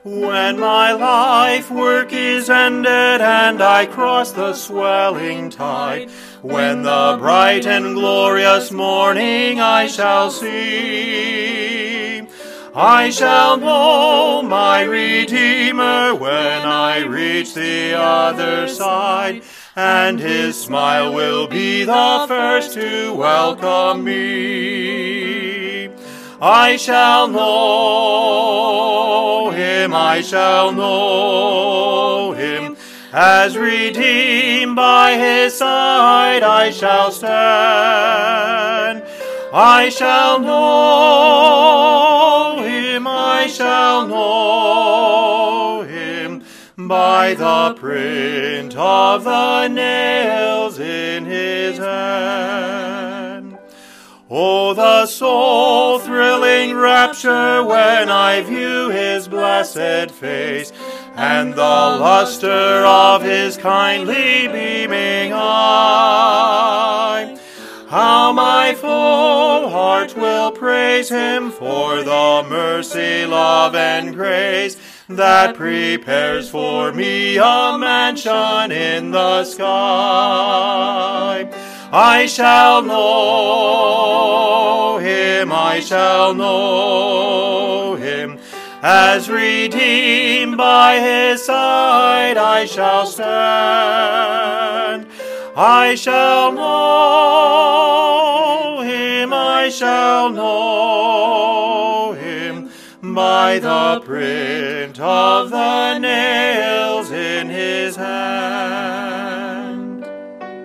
When my life work is ended and I cross the swelling tide, when the bright and glorious morning I shall see, I shall know my Redeemer when I reach the other side, and his smile will be the first to welcome me. I shall know him, I shall know him, as redeemed by his side I shall stand. I shall know him, I shall know him, by the print of the nails in his hand. Oh, the soul-thrilling rapture when I view his blessed face, and the luster of his kindly beaming eye. How my full heart will praise him for the mercy, love, and grace that prepares for me a mansion in the sky. I shall know him, I shall know him, as redeemed by his side I shall stand. I shall know him, I shall know him, by the print of the nails in his hand.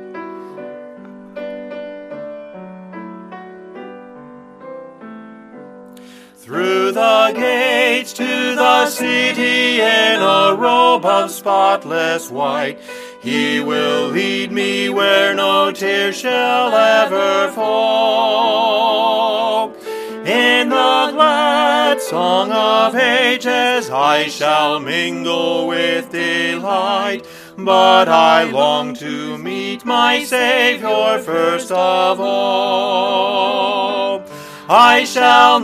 Through the gates to the city in a robe of spotless white, he will lead me where no tear shall ever fall. In the glad song of ages I shall mingle with delight, but I long to meet my Savior first of all. I shall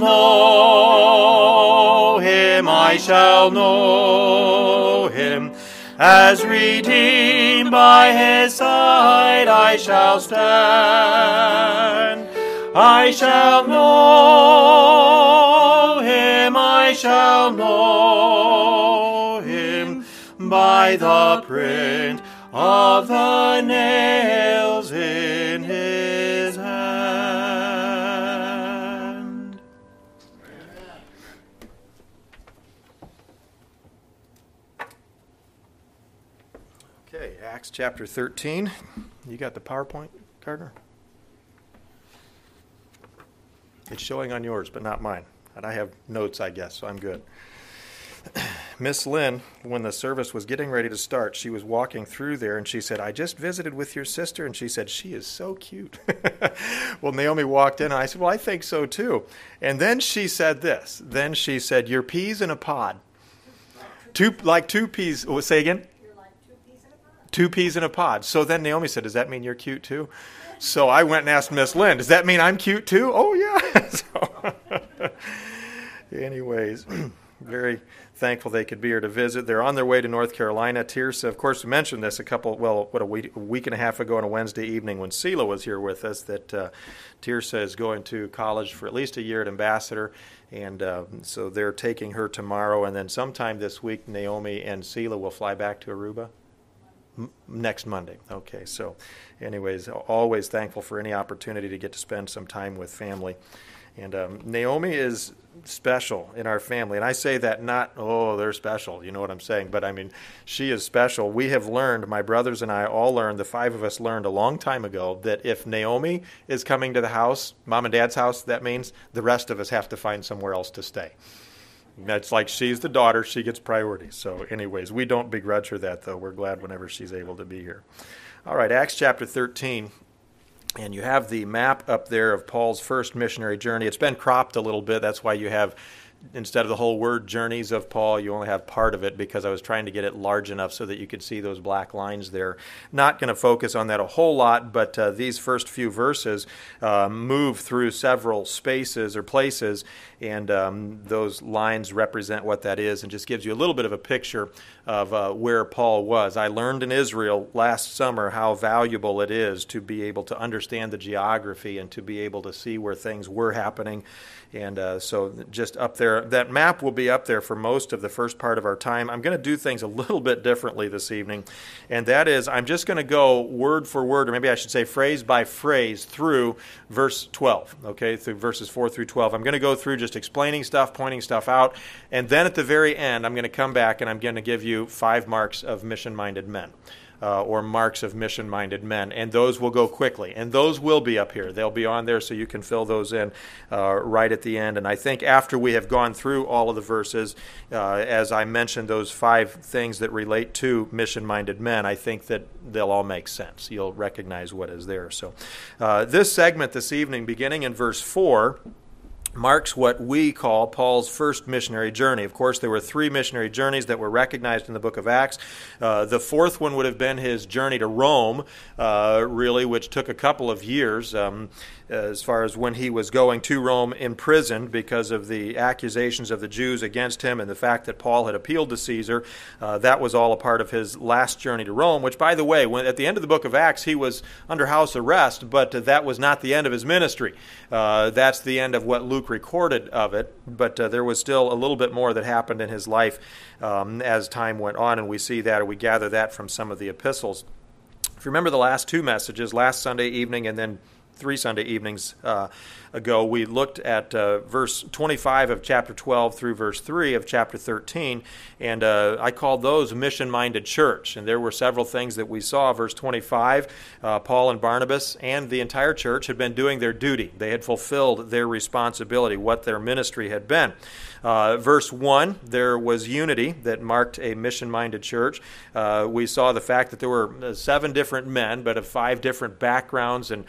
know him, I shall know him, as redeemed by his side I shall stand. I shall know him, I shall know him, by the print of the nails in his hand. Okay, Acts chapter 13. You got the PowerPoint, Gardner? It's showing on yours, but not mine. And I have notes, I guess, so I'm good. Miss Lynn, when the service was getting ready to start, she was walking through there, and she said, I just visited with your sister, and she said, she is so cute. Well, Naomi walked in, and I said, well, I think so, too. And then she said this. Then she said, you're peas in a pod. Two peas. Oh, say again? You're like 2 peas in a pod. 2 peas in a pod. So then Naomi said, does that mean you're cute, too? So I went and asked Miss Lynn, does that mean I'm cute too? Oh, yeah. So, anyways, very thankful they could be here to visit. They're on their way to North Carolina. Tirsa, of course, we mentioned this a week and a half ago on a Wednesday evening when Sela was here with us, that Tirsa is going to college for at least a year at Ambassador. And so they're taking her tomorrow. And then sometime this week, Naomi and Sela will fly back to Aruba. Next Monday. Okay, so anyways, always thankful for any opportunity to get to spend some time with family. And Naomi is special in our family. And I say that not, oh, they're special, you know what I'm saying, but I mean, she is special. We have learned, my brothers and I all learned, the 5 of us learned a long time ago, that if Naomi is coming to the house, Mom and Dad's house, that means the rest of us have to find somewhere else to stay. It's like she's the daughter, she gets priority. So anyways, we don't begrudge her that, though. We're glad whenever she's able to be here. All right, Acts chapter 13. And you have the map up there of Paul's first missionary journey. It's been cropped a little bit. That's why you have instead of the whole word journeys of Paul, you only have part of it because I was trying to get it large enough so that you could see those black lines there. Not going to focus on that a whole lot, but these first few verses move through several spaces or places, and those lines represent what that is and just gives you a little bit of a picture of where Paul was. I learned in Israel last summer how valuable it is to be able to understand the geography and to be able to see where things were happening. And so just up there, that map will be up there for most of the first part of our time. I'm going to do things a little bit differently this evening, and that is I'm just going to go word for word, or maybe I should say phrase by phrase, through verse 12, okay, through verses 4 through 12. I'm going to go through just explaining stuff, pointing stuff out, and then at the very end, I'm going to come back and I'm going to give you 5 marks of mission-minded men. Or marks of mission-minded men, and those will go quickly. And those will be up here. They'll be on there so you can fill those in right at the end. And I think after we have gone through all of the verses, as I mentioned, those 5 things that relate to mission-minded men, I think that they'll all make sense. You'll recognize what is there. So this segment this evening, beginning in verse 4, marks what we call Paul's first missionary journey. Of course, there were 3 missionary journeys that were recognized in the book of Acts. The 4th one would have been his journey to Rome, really, which took a couple of years. As far as when he was going to Rome imprisoned because of the accusations of the Jews against him and the fact that Paul had appealed to Caesar. That was all a part of his last journey to Rome, which, by the way, at the end of the book of Acts, he was under house arrest, but that was not the end of his ministry. That's the end of what Luke recorded of it, but there was still a little bit more that happened in his life as time went on, and we see that, or we gather that from some of the epistles. If you remember the last 2 messages, last Sunday evening and then 3 Sunday evenings ago, we looked at verse 25 of chapter 12 through verse 3 of chapter 13, and I called those a mission-minded church. And there were several things that we saw. Verse 25, Paul and Barnabas and the entire church had been doing their duty. They had fulfilled their responsibility, what their ministry had been. Verse 1, there was unity that marked a mission-minded church. We saw the fact that there were 7 different men, but of 5 different backgrounds and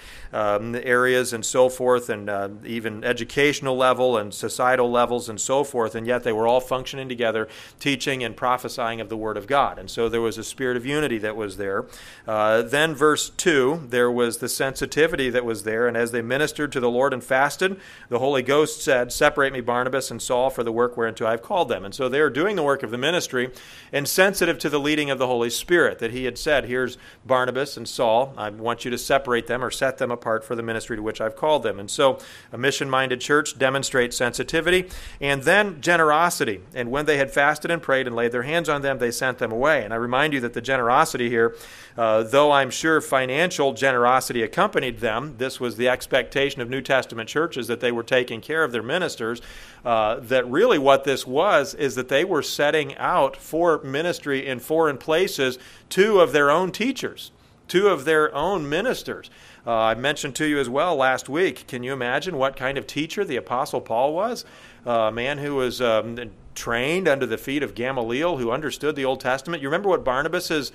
areas and so forth, and even educational level and societal levels and so forth, and yet they were all functioning together, teaching and prophesying of the Word of God. And so there was a spirit of unity that was there. Then verse 2, there was the sensitivity that was there, and as they ministered to the Lord and fasted, the Holy Ghost said, "Separate me Barnabas and Saul for the work whereunto I have called them." And so they are doing the work of the ministry and sensitive to the leading of the Holy Spirit, that he had said, here's Barnabas and Saul, I want you to separate them or set them apart for the ministry to which I've called them. And so a mission-minded church demonstrates sensitivity and then generosity. And when they had fasted and prayed and laid their hands on them, they sent them away. And I remind you that the generosity here, though I'm sure financial generosity accompanied them, this was the expectation of New Testament churches that they were taking care of their ministers, that really what this was is that they were setting out for ministry in foreign places 2 of their own teachers, 2 of their own ministers. I mentioned to you as well last week, can you imagine what kind of teacher the Apostle Paul was? A man who was trained under the feet of Gamaliel, who understood the Old Testament. You remember what Barnabas'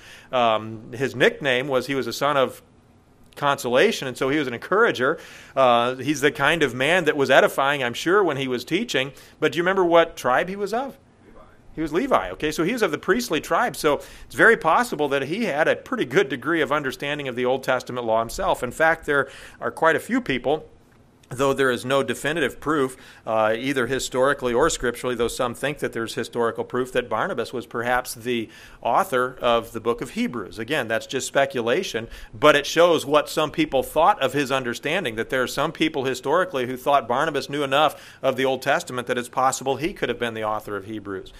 his nickname was? He was a son of consolation, and so he was an encourager. He's the kind of man that was edifying, I'm sure, when he was teaching. But do you remember what tribe he was of? He was Levi, okay? So he was of the priestly tribe. So it's very possible that he had a pretty good degree of understanding of the Old Testament law himself. In fact, there are quite a few people, though there is no definitive proof, either historically or scripturally, though some think that there's historical proof, that Barnabas was perhaps the author of the book of Hebrews. Again, that's just speculation, but it shows what some people thought of his understanding, that there are some people historically who thought Barnabas knew enough of the Old Testament that it's possible he could have been the author of Hebrews.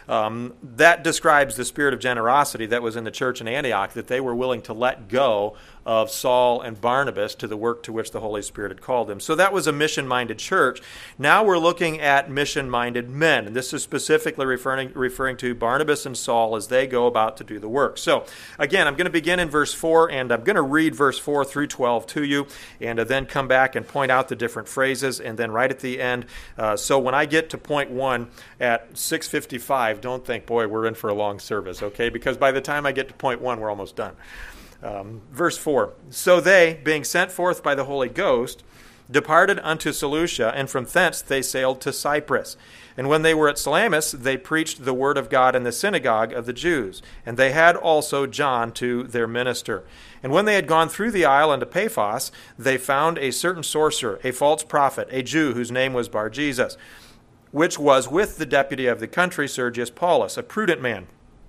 That describes the spirit of generosity that was in the church in Antioch, that they were willing to let go of Saul and Barnabas to the work to which the Holy Spirit had called them. So that was a mission-minded church. Now we're looking at mission-minded men, and this is specifically referring to Barnabas and Saul as they go about to do the work. So again, I'm going to begin in verse 4, and I'm going to read verse 4 through 12 to you, and then come back and point out the different phrases, and then right at the end, so when I get to point 1 at 6:55, don't think, boy, we're in for a long service, okay? Because by the time I get to point 1, we're almost done. Verse 4, so they, being sent forth by the Holy Ghost, departed unto Seleucia, and from thence they sailed to Cyprus. And when they were at Salamis, they preached the word of God in the synagogue of the Jews. And they had also John to their minister. And when they had gone through the isle unto Paphos, they found a certain sorcerer, a false prophet, a Jew, whose name was Bar-Jesus, which was with the deputy of the country, Sergius Paulus, a prudent man.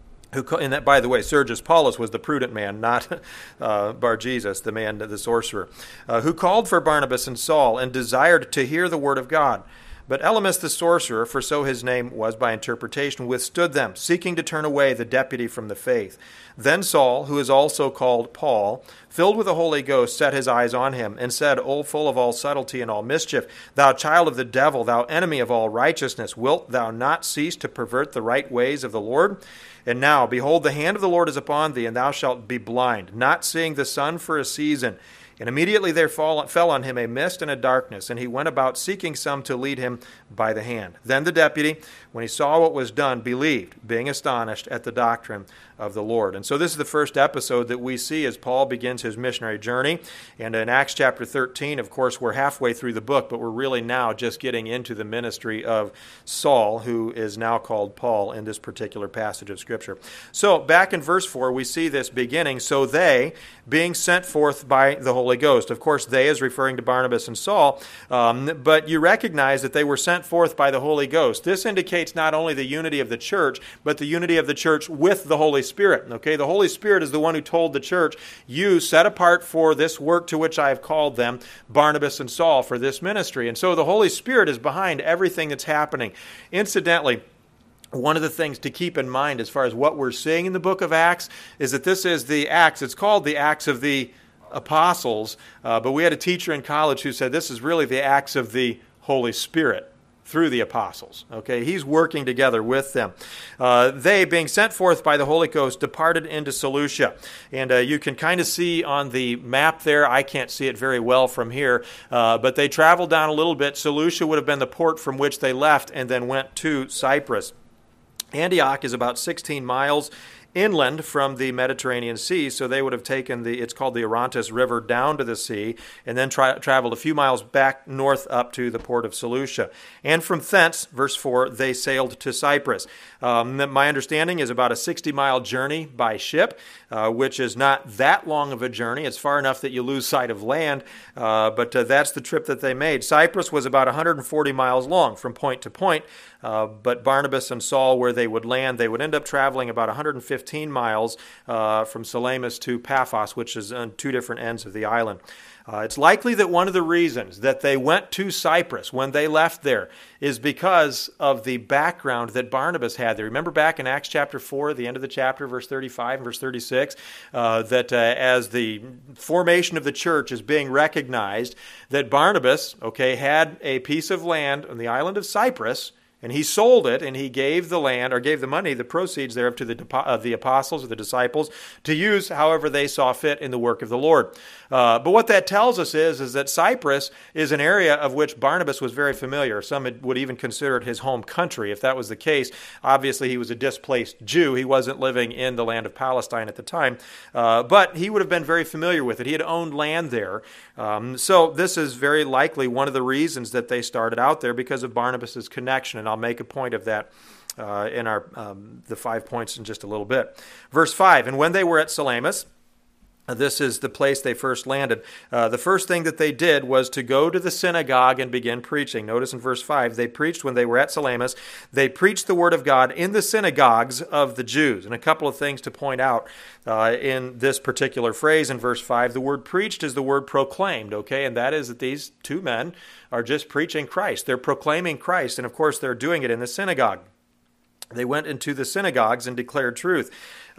And that, by the way, Sergius Paulus was the prudent man, not Bar-Jesus, the man, the sorcerer, who called for Barnabas and Saul and desired to hear the word of God. But Elymas the sorcerer, for so his name was by interpretation, withstood them, seeking to turn away the deputy from the faith. Then Saul, who is also called Paul, filled with the Holy Ghost, set his eyes on him, and said, O full of all subtlety and all mischief, thou child of the devil, thou enemy of all righteousness, wilt thou not cease to pervert the right ways of the Lord? And now, behold, the hand of the Lord is upon thee, and thou shalt be blind, not seeing the sun for a season. And immediately there fell on him a mist and a darkness, and he went about seeking some to lead him by the hand. Then the deputy, when he saw what was done, believed, being astonished at the doctrine of the Lord. And so this is the first episode that we see as Paul begins his missionary journey. And in Acts chapter 13, of course, we're halfway through the book, but we're really now just getting into the ministry of Saul, who is now called Paul in this particular passage of Scripture. So back in verse 4, we see this beginning. So they, being sent forth by the Holy Ghost. Of course, they is referring to Barnabas and Saul, but you recognize that they were sent forth by the Holy Ghost. This indicates not only the unity of the church, but the unity of the church with the Holy Spirit. Okay, the Holy Spirit is the one who told the church, you set apart for this work to which I have called them, Barnabas and Saul, for this ministry. And so the Holy Spirit is behind everything that's happening. Incidentally, one of the things to keep in mind as far as what we're seeing in the book of Acts is that this is the Acts. It's called the Acts of the Apostles, but we had a teacher in college who said this is really the Acts of the Holy Spirit through the apostles. Okay, he's working together with them. They, being sent forth by the Holy Ghost, departed into Seleucia. And you can kind of see on the map there, I can't see it very well from here, but they traveled down a little bit. Seleucia would have been the port from which they left and then went to Cyprus. Antioch is about 16 miles inland from the Mediterranean Sea, so they would have taken it's called the Orontes River, down to the sea, and then traveled a few miles back north up to the port of Seleucia. And from thence, verse 4, they sailed to Cyprus. My understanding is about a 60-mile journey by ship, which is not that long of a journey. It's far enough that you lose sight of land, but that's the trip that they made. Cyprus was about 140 miles long from point to point, but Barnabas and Saul, where they would land, they would end up traveling about 115 miles from Salamis to Paphos, which is on two different ends of the island. It's likely that one of the reasons that they went to Cyprus when they left there is because of the background that Barnabas had there. Remember back in Acts chapter 4, the end of the chapter, verse 35 and verse 36, that as the formation of the church is being recognized, that Barnabas, had a piece of land on the island of Cyprus, and he sold it, and he gave the land, or gave the money, the proceeds thereof to the apostles or the disciples to use however they saw fit in the work of the Lord. But what that tells us is that Cyprus is an area of which Barnabas was very familiar. Some would even consider it his home country. If that was the case, obviously he was a displaced Jew. He wasn't living in the land of Palestine at the time, but he would have been very familiar with it. He had owned land there. So this is very likely one of the reasons that they started out there, because of Barnabas' connection, and I'll make a point of that in the 5 points in just a little bit. Verse 5, and when they were at Salamis, this is the place they first landed. The first thing that they did was to go to the synagogue and begin preaching. Notice in verse 5, they preached when they were at Salamis. They preached the word of God in the synagogues of the Jews. And a couple of things to point out in this particular phrase in verse 5. The word preached is the word proclaimed, and that is that these two men are just preaching Christ. They're proclaiming Christ, and of course they're doing it in the synagogue. They went into the synagogues and declared truth.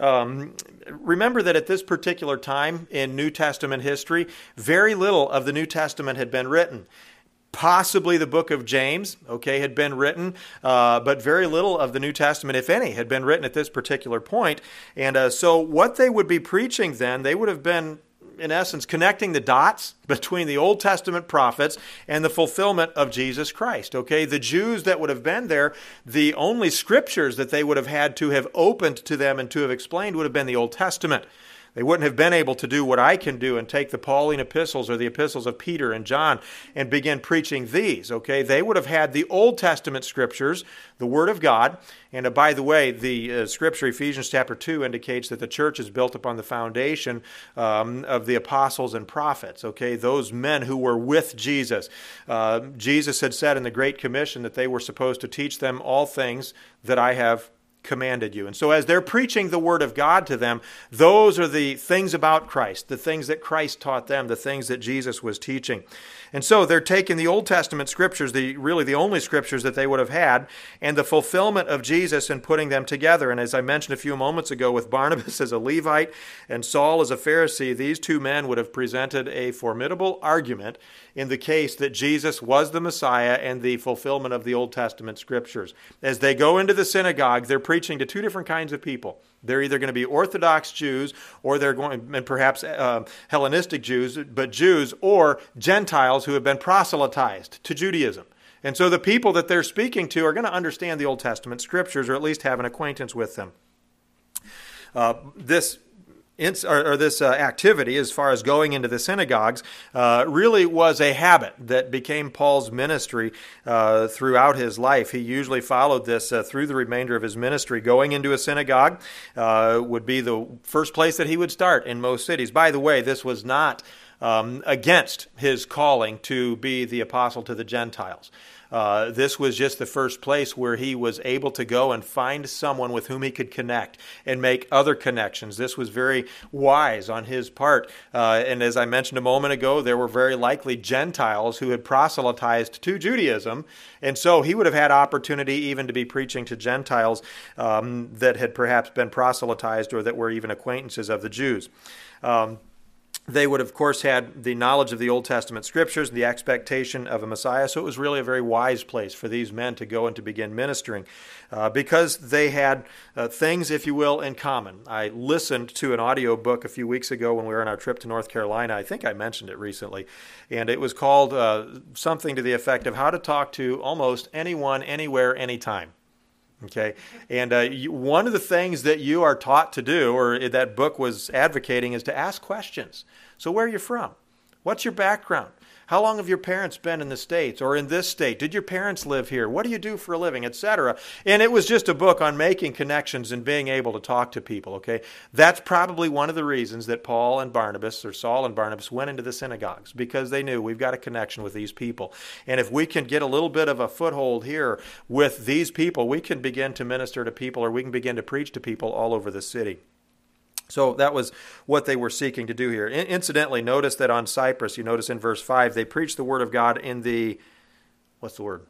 Remember that at this particular time in New Testament history, very little of the New Testament had been written. Possibly the book of James, had been written, but very little of the New Testament, if any, had been written at this particular point. And so what they would be preaching then, they would have been, in essence, connecting the dots between the Old Testament prophets and the fulfillment of Jesus Christ. The Jews that would have been there, the only scriptures that they would have had to have opened to them and to have explained would have been the Old Testament. They wouldn't have been able to do what I can do and take the Pauline epistles or the epistles of Peter and John and begin preaching these, okay? They would have had the Old Testament scriptures, the Word of God. And by the way, the scripture, Ephesians chapter 2, indicates that the church is built upon the foundation of the apostles and prophets, okay? Those men who were with Jesus. Jesus had said in the Great Commission that they were supposed to teach them all things that I have commanded you. And so as they're preaching the Word of God to them, those are the things about Christ, the things that Christ taught them, the things that Jesus was teaching. And so they're taking the Old Testament scriptures, really the only scriptures that they would have had, and the fulfillment of Jesus and putting them together. And as I mentioned a few moments ago, with Barnabas as a Levite and Saul as a Pharisee, these two men would have presented a formidable argument in the case that Jesus was the Messiah and the fulfillment of the Old Testament scriptures. As they go into the synagogue, they're preaching to two different kinds of people. They're either going to be Orthodox Jews, or they're going, and perhaps Hellenistic Jews, but Jews or Gentiles who have been proselytized to Judaism. And so the people that they're speaking to are going to understand the Old Testament scriptures, or at least have an acquaintance with them. This activity, as far as going into the synagogues, really was a habit that became Paul's ministry throughout his life. He usually followed this through the remainder of his ministry. Going into a synagogue would be the first place that he would start in most cities. By the way, this was not against his calling to be the apostle to the Gentiles. This was just the first place where he was able to go and find someone with whom he could connect and make other connections. This was very wise on his part. And as I mentioned a moment ago, there were very likely Gentiles who had proselytized to Judaism. And so he would have had opportunity even to be preaching to Gentiles that had perhaps been proselytized or that were even acquaintances of the Jews. They would, of course, had the knowledge of the Old Testament scriptures and the expectation of a Messiah, so it was really a very wise place for these men to go and to begin ministering because they had things, if you will, in common. I listened to an audio book a few weeks ago when we were on our trip to North Carolina. I think I mentioned it recently, and it was called something to the effect of how to talk to almost anyone, anywhere, anytime. Okay, and one of the things that you are taught to do, or that book was advocating, is to ask questions. So where are you from? What's your background? How long have your parents been in the States or in this state? Did your parents live here? What do you do for a living, etc.? And it was just a book on making connections and being able to talk to people, okay? That's probably one of the reasons that Paul and Barnabas, or Saul and Barnabas, went into the synagogues, because they knew we've got a connection with these people. And if we can get a little bit of a foothold here with these people, we can begin to minister to people, or we can begin to preach to people all over the city. So that was what they were seeking to do here. Incidentally, notice that on Cyprus, you notice in verse 5, they preached the word of God in the, what's the word?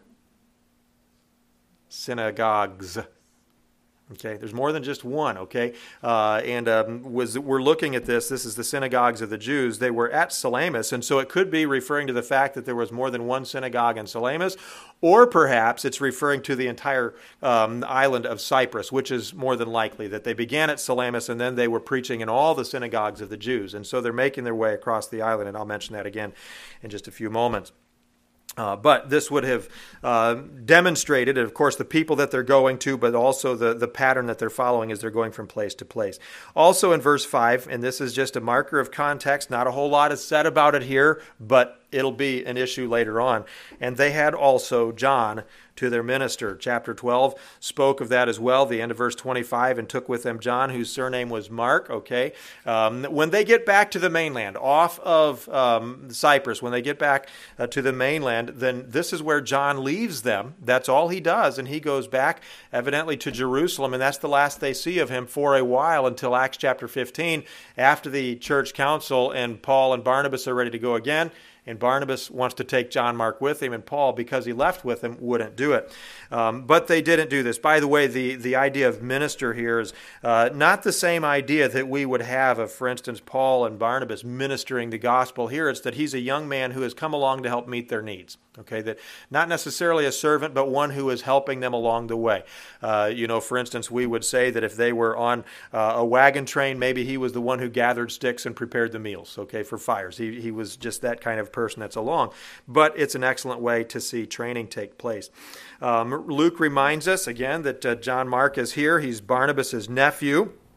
Synagogues. Okay, there's more than just one, okay? We're looking at this. This is the synagogues of the Jews. They were at Salamis, and so it could be referring to the fact that there was more than one synagogue in Salamis, or perhaps it's referring to the entire island of Cyprus, which is more than likely, that they began at Salamis and then they were preaching in all the synagogues of the Jews. And so they're making their way across the island, and I'll mention that again in just a few moments. But this would have demonstrated, of course, the people that they're going to, but also the pattern that they're following as they're going from place to place. Also in verse 5, and this is just a marker of context, not a whole lot is said about it here, but it'll be an issue later on. And they had also John to their minister. Chapter 12 spoke of that as well, the end of verse 25, and took with them John, whose surname was Mark, okay? When they get back to the mainland, off of Cyprus, when they get back to the mainland, then this is where John leaves them. That's all he does, and he goes back, evidently, to Jerusalem, and that's the last they see of him for a while until Acts chapter 15, after the church council and Paul and Barnabas are ready to go again. And Barnabas wants to take John Mark with him, and Paul, because he left with him, wouldn't do it. But they didn't do this. By the way, the idea of minister here is not the same idea that we would have of, for instance, Paul and Barnabas ministering the gospel. Here it's that he's a young man who has come along to help meet their needs. Okay, that not necessarily a servant, but one who is helping them along the way. For instance, we would say that if they were on a wagon train, maybe he was the one who gathered sticks and prepared the meals, okay, for fires. He was just that kind of person that's along. But it's an excellent way to see training take place. Luke reminds us, again, that John Mark is here. He's Barnabas' nephew.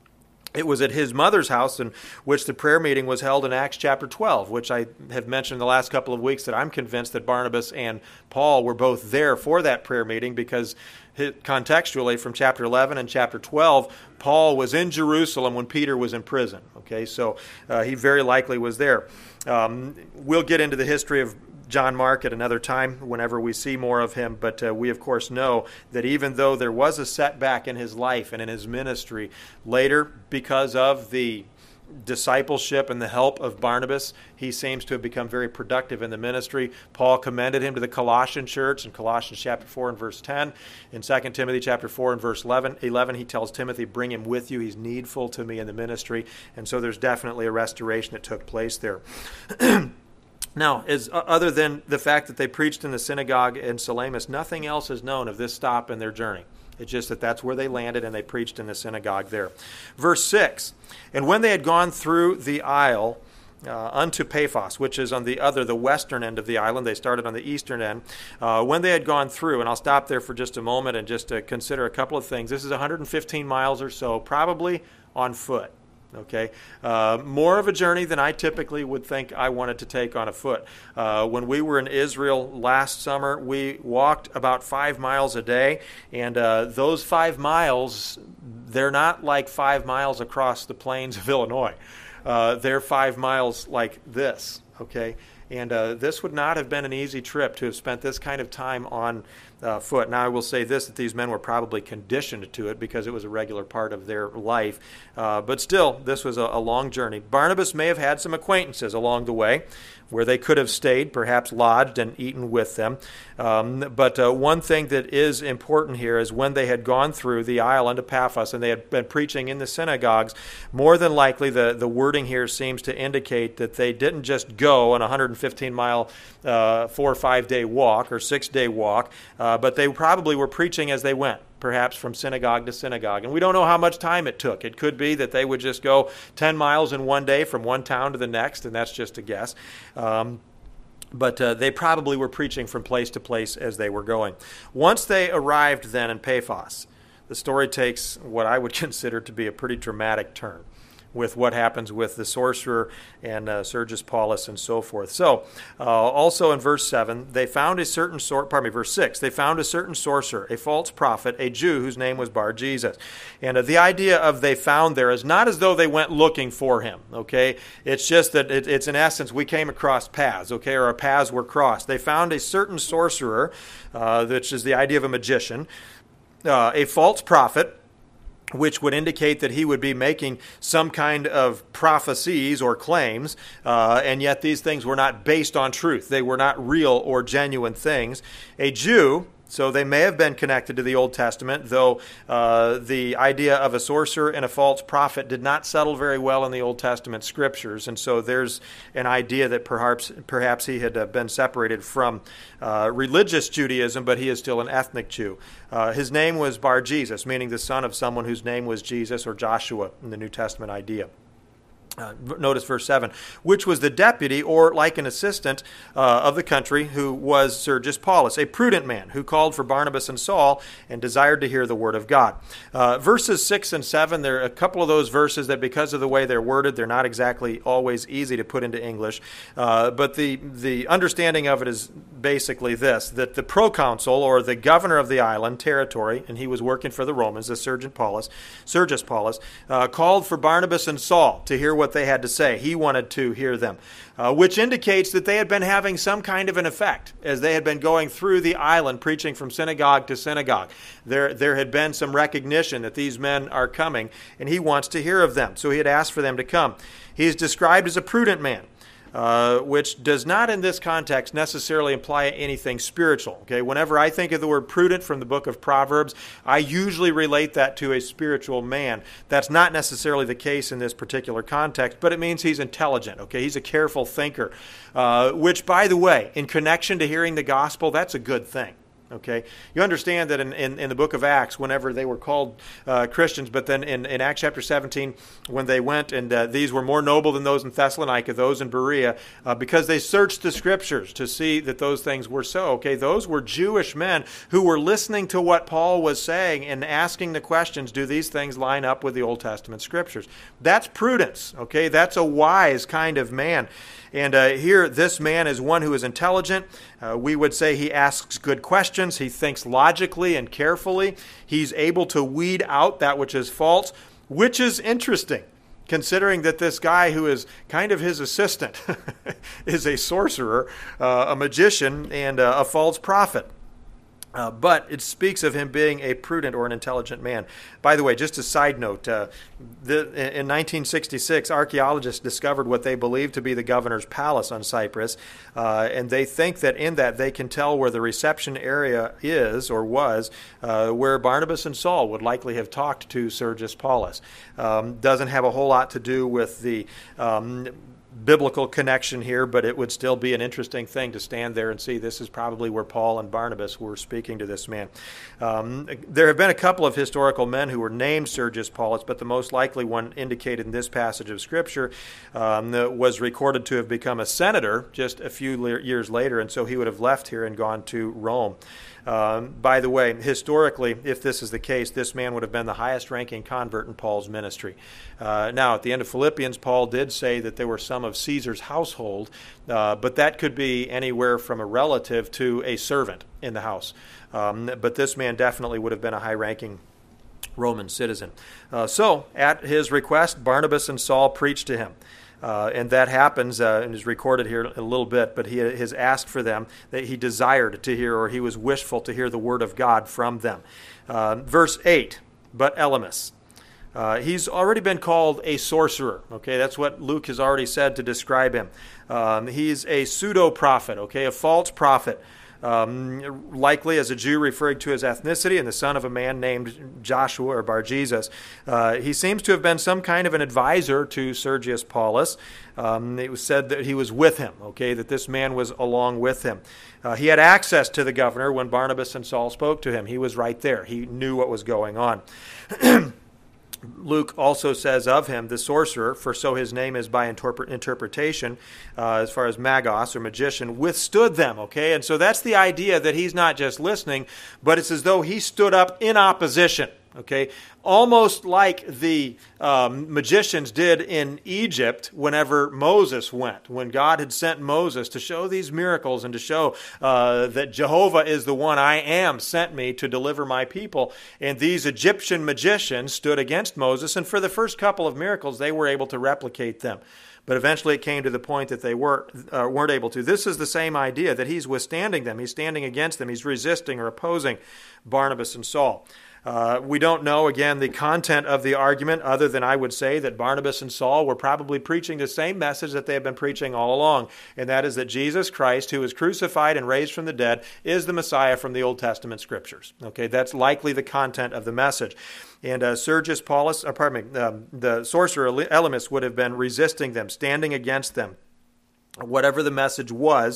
It was at his mother's house in which the prayer meeting was held in Acts chapter 12, which I have mentioned the last couple of weeks that I'm convinced that Barnabas and Paul were both there for that prayer meeting because contextually from chapter 11 and chapter 12, Paul was in Jerusalem when Peter was in prison. Okay, so he very likely was there. We'll get into the history of John Mark at another time whenever we see more of him, but we of course know that even though there was a setback in his life and in his ministry, later because of the discipleship and the help of Barnabas, he seems to have become very productive in the ministry. Paul commended him to the Colossian church in Colossians chapter 4 and verse 10. In 2 Timothy chapter 4 and verse 11, he tells Timothy, bring him with you. He's needful to me in the ministry. And so there's definitely a restoration that took place there. Now, other than the fact that they preached in the synagogue in Salamis, nothing else is known of this stop in their journey. It's just that that's where they landed and they preached in the synagogue there. Verse 6, and when they had gone through the isle unto Paphos, which is on the western end of the island, they started on the eastern end. When they had gone through, and I'll stop there for just a moment and just consider a couple of things. This is 115 miles or so, probably on foot. Okay, more of a journey than I typically would think I wanted to take on a foot. When we were in Israel last summer, we walked about 5 miles a day, and those 5 miles, they're not like 5 miles across the plains of Illinois. They're 5 miles like this, okay? And this would not have been an easy trip to have spent this kind of time on foot. Now, I will say this, that these men were probably conditioned to it because it was a regular part of their life. But still, this was a long journey. Barnabas may have had some acquaintances along the way where they could have stayed, perhaps lodged and eaten with them. But one thing that is important here is when they had gone through the isle unto Paphos and they had been preaching in the synagogues, more than likely the wording here seems to indicate that they didn't just go on a 115-mile 4 or 5 day walk or 6 day walk, but they probably were preaching as they went, perhaps from synagogue to synagogue. And we don't know how much time it took. It could be that they would just go 10 miles in one day from one town to the next, and that's just a guess. But they probably were preaching from place to place as they were going. Once they arrived then in Paphos, the story takes what I would consider to be a pretty dramatic turn with what happens with the sorcerer and Sergius Paulus and so forth. So, also in verse 7, they found verse 6, they found a certain sorcerer, a false prophet, a Jew whose name was Bar-Jesus. And the idea of they found there is not as though they went looking for him, okay? It's just that it's in essence, we came across paths, okay, or our paths were crossed. They found a certain sorcerer, which is the idea of a magician, a false prophet, which would indicate that he would be making some kind of prophecies or claims, and yet these things were not based on truth. They were not real or genuine things. A Jew, so they may have been connected to the Old Testament, though the idea of a sorcerer and a false prophet did not settle very well in the Old Testament scriptures, and so there's an idea that perhaps he had been separated from religious Judaism, but he is still an ethnic Jew. His name was Bar-Jesus, meaning the son of someone whose name was Jesus or Joshua in the New Testament idea. Notice verse 7, which was the deputy or like an assistant of the country who was Sergius Paulus, a prudent man who called for Barnabas and Saul and desired to hear the word of God. Verses 6 and 7, there are a couple of those verses that because of the way they're worded, they're not exactly always easy to put into English. But the understanding of it is basically this, that the proconsul or the governor of the island territory, and he was working for the Romans, the Sergius Paulus, called for Barnabas and Saul to hear what they had to say. He wanted to hear them, which indicates that they had been having some kind of an effect as they had been going through the island preaching from synagogue to synagogue. There had been some recognition that these men are coming, and he wants to hear of them. So he had asked for them to come. He is described as a prudent man, which does not in this context necessarily imply anything spiritual. Okay, whenever I think of the word prudent from the book of Proverbs, I usually relate that to a spiritual man. That's not necessarily the case in this particular context, but it means he's intelligent. Okay, he's a careful thinker, which, by the way, in connection to hearing the gospel, that's a good thing. Okay, you understand that in the book of Acts, whenever they were called Christians, but then in Acts chapter 17, when they went and these were more noble than those in Thessalonica, those in Berea, because they searched the Scriptures to see that those things were so. Okay, those were Jewish men who were listening to what Paul was saying and asking the questions, do these things line up with the Old Testament Scriptures? That's prudence. Okay, that's a wise kind of man. And here, this man is one who is intelligent. We would say he asks good questions. He thinks logically and carefully. He's able to weed out that which is false, which is interesting, considering that this guy who is kind of his assistant is a sorcerer, a magician, and a false prophet. But it speaks of him being a prudent or an intelligent man. By the way, just a side note, in 1966, archaeologists discovered what they believe to be the governor's palace on Cyprus, and they think that in that they can tell where the reception area is or was, where Barnabas and Saul would likely have talked to Sergius Paulus. Doesn't have a whole lot to do with the biblical connection here, but it would still be an interesting thing to stand there and see this is probably where Paul and Barnabas were speaking to this man. There have been a couple of historical men who were named Sergius Paulus, but the most likely one indicated in this passage of Scripture was recorded to have become a senator just a few years later, and so he would have left here and gone to Rome. By the way, historically, if this is the case, this man would have been the highest-ranking convert in Paul's ministry. Now, at the end of Philippians, Paul did say that there were some of Caesar's household, but that could be anywhere from a relative to a servant in the house. But this man definitely would have been a high-ranking Roman citizen. So, at his request, Barnabas and Saul preached to him. And that happens, and is recorded here a little bit, but he has asked for them that he desired to hear, or he was wishful to hear the word of God from them. Verse 8, but Elymas. He's already been called a sorcerer. Okay, that's what Luke has already said to describe him. He's a pseudo-prophet, okay, a false prophet. Likely as a Jew referring to his ethnicity, and the son of a man named Joshua or Bar-Jesus. He seems to have been some kind of an advisor to Sergius Paulus. It was said that he was with him, okay, that this man was along with him. He had access to the governor when Barnabas and Saul spoke to him. He was right there. He knew what was going on. Luke also says of him, the sorcerer, for so his name is by interpretation, as far as magos or magician, withstood them, okay? And so that's the idea that he's not just listening, but it's as though he stood up in opposition, okay? Almost like the magicians did in Egypt whenever Moses went, when God had sent Moses to show these miracles and to show that Jehovah is the one I am sent me to deliver my people. And these Egyptian magicians stood against Moses, and for the first couple of miracles, they were able to replicate them. But eventually it came to the point that they weren't able to. This is the same idea, that he's withstanding them. He's standing against them. He's resisting or opposing Barnabas and Saul. We don't know, again, the content of the argument, other than I would say that Barnabas and Saul were probably preaching the same message that they have been preaching all along, and that is that Jesus Christ, who was crucified and raised from the dead, is the Messiah from the Old Testament Scriptures. Okay, that's likely the content of the message. And Sergius Paulus, the sorcerer Elymas would have been resisting them, standing against them. Whatever the message was,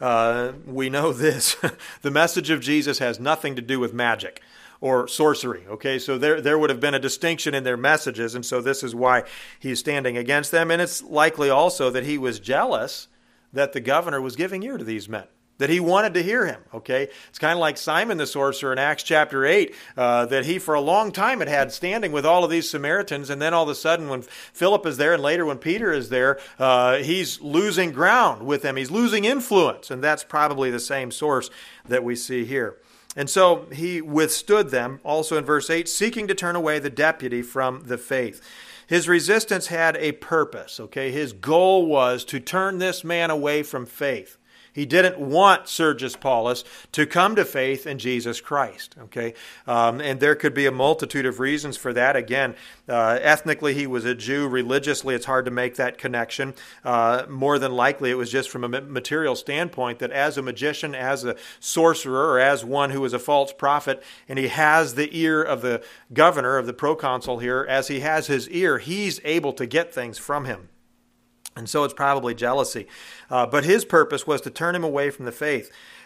we know this. The message of Jesus has nothing to do with magic or sorcery, okay? So there would have been a distinction in their messages, and so this is why he's standing against them. And it's likely also that he was jealous that the governor was giving ear to these men, that he wanted to hear him, okay? It's kind of like Simon the sorcerer in Acts chapter 8, that he for a long time had standing with all of these Samaritans, and then all of a sudden when Philip is there and later when Peter is there, he's losing ground with them. He's losing influence, and that's probably the same source that we see here. And so he withstood them, also in verse 8, seeking to turn away the deputy from the faith. His resistance had a purpose, okay? His goal was to turn this man away from faith. He didn't want Sergius Paulus to come to faith in Jesus Christ, okay? And there could be a multitude of reasons for that. Again, ethnically he was a Jew. Religiously, it's hard to make that connection. More than likely, it was just from a material standpoint that as a magician, as a sorcerer, or as one who is a false prophet, and he has the ear of the governor, of the proconsul here, as he has his ear, he's able to get things from him. And so it's probably jealousy. But his purpose was to turn him away from the faith.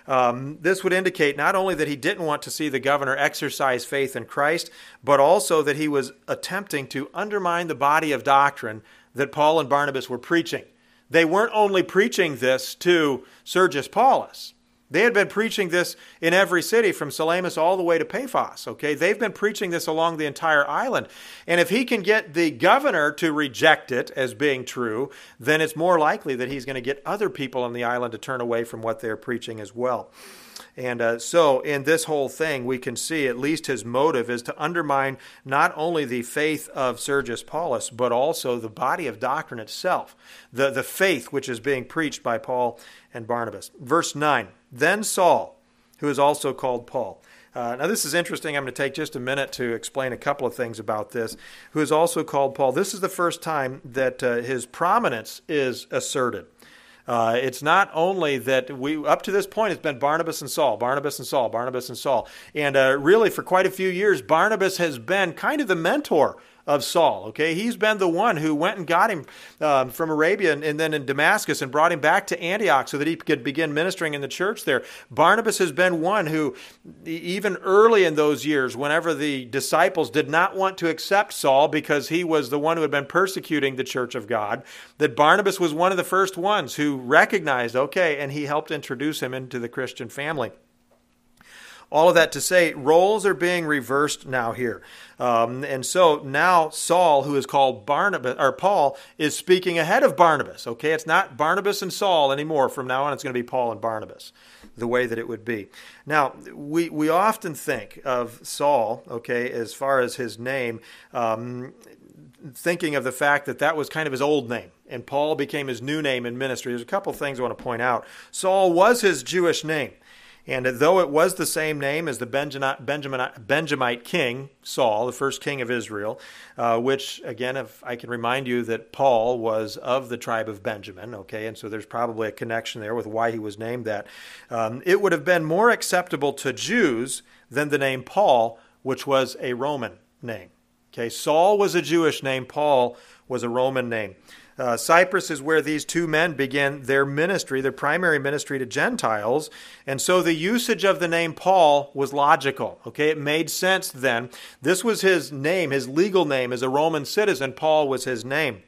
This would indicate not only that he didn't want to see the governor exercise faith in Christ, but also that he was attempting to undermine the body of doctrine that Paul and Barnabas were preaching. They weren't only preaching this to Sergius Paulus. They had been preaching this in every city from Salamis all the way to Paphos. Okay, they've been preaching this along the entire island. And if he can get the governor to reject it as being true, then it's more likely that he's going to get other people on the island to turn away from what they're preaching as well. And so in this whole thing, we can see at least his motive is to undermine not only the faith of Sergius Paulus, but also the body of doctrine itself, the faith which is being preached by Paul and Barnabas. Verse 9, then Saul, who is also called Paul. Now this is interesting. I'm going to take just a minute to explain a couple of things about this. Who is also called Paul. This is the first time that his prominence is asserted. It's not only that up to this point, it's been Barnabas and Saul, Barnabas and Saul, Barnabas and Saul. And really, for quite a few years, Barnabas has been kind of the mentor of Saul. Okay, he's been the one who went and got him from Arabia and then in Damascus and brought him back to Antioch so that he could begin ministering in the church there. Barnabas has been one who, even early in those years, whenever the disciples did not want to accept Saul because he was the one who had been persecuting the church of God, that Barnabas was one of the first ones who recognized, okay, and he helped introduce him into the Christian family. All of that to say, roles are being reversed now here. And so now Saul, who is called Barnabas, or Paul, is speaking ahead of Barnabas. Okay, it's not Barnabas and Saul anymore. From now on, it's going to be Paul and Barnabas, the way that it would be. Now, we often think of Saul, okay, as far as his name, thinking of the fact that that was kind of his old name, and Paul became his new name in ministry. There's a couple of things I want to point out. Saul was his Jewish name. And though it was the same name as the Benjamite king, Saul, the first king of Israel, which, again, if I can remind you that Paul was of the tribe of Benjamin, okay, and so there's probably a connection there with why he was named that, it would have been more acceptable to Jews than the name Paul, which was a Roman name. Okay, Saul was a Jewish name, Paul was a Roman name. Cyprus is where these two men began their ministry, their primary ministry to Gentiles, and so the usage of the name Paul was logical. Okay, it made sense then. This was his name, his legal name as a Roman citizen. Paul was his name.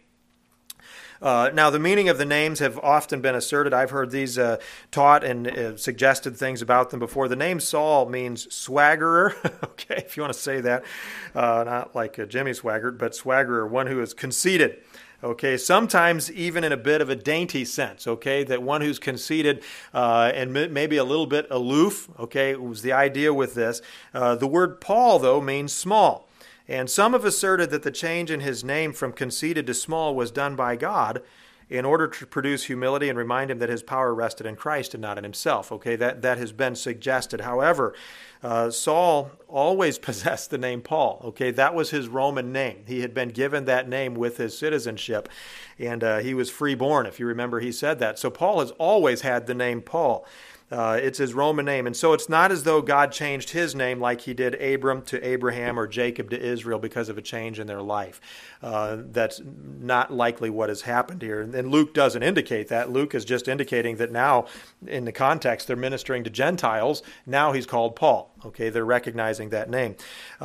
Now, the meaning of the names have often been asserted. I've heard these taught and suggested things about them before. The name Saul means swaggerer, okay, if you want to say that. Not like Jimmy Swaggart, but swaggerer, one who is conceited. Okay, sometimes even in a bit of a dainty sense, okay, that one who's conceited and maybe a little bit aloof, okay, was the idea with this. The word Paul, though, means small. And some have asserted that the change in his name from conceited to small was done by God in order to produce humility and remind him that his power rested in Christ and not in himself. Okay, that has been suggested. However, Saul always possessed the name Paul. Okay, that was his Roman name. He had been given that name with his citizenship, and he was freeborn, if you remember he said that. So Paul has always had the name Paul. It's his Roman name. And so it's not as though God changed his name like he did Abram to Abraham or Jacob to Israel because of a change in their life. That's not likely what has happened here. And Luke doesn't indicate that. Luke is just indicating that now, in the context, they're ministering to Gentiles. Now he's called Paul. Okay, they're recognizing that name.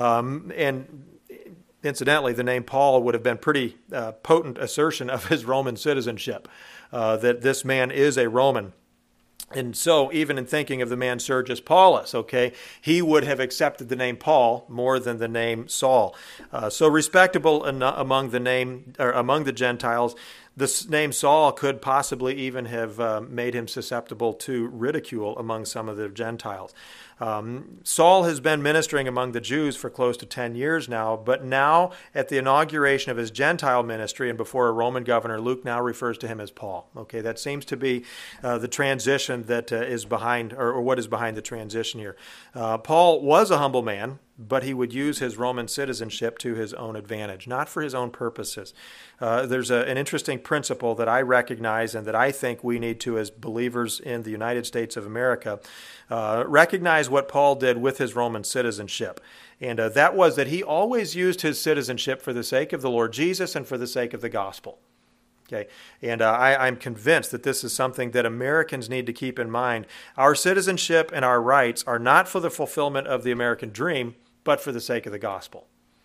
And incidentally, the name Paul would have been pretty potent assertion of his Roman citizenship, that this man is a Roman. And so, even in thinking of the man Sergius Paulus, okay, he would have accepted the name Paul more than the name Saul. So, respectable among the Gentiles. The name Saul could possibly even have made him susceptible to ridicule among some of the Gentiles. Saul has been ministering among the Jews for close to 10 years now, but now at the inauguration of his Gentile ministry and before a Roman governor, Luke now refers to him as Paul. Okay, that seems to be the transition that is behind, or what is behind the transition here. Paul was a humble man, but he would use his Roman citizenship to his own advantage, not for his own purposes. There's an interesting principle that I recognize and that I think we need to, as believers in the United States of America, recognize what Paul did with his Roman citizenship. And that was that he always used his citizenship for the sake of the Lord Jesus and for the sake of the gospel. Okay, and I'm convinced that this is something that Americans need to keep in mind. Our citizenship and our rights are not for the fulfillment of the American dream, but for the sake of the gospel.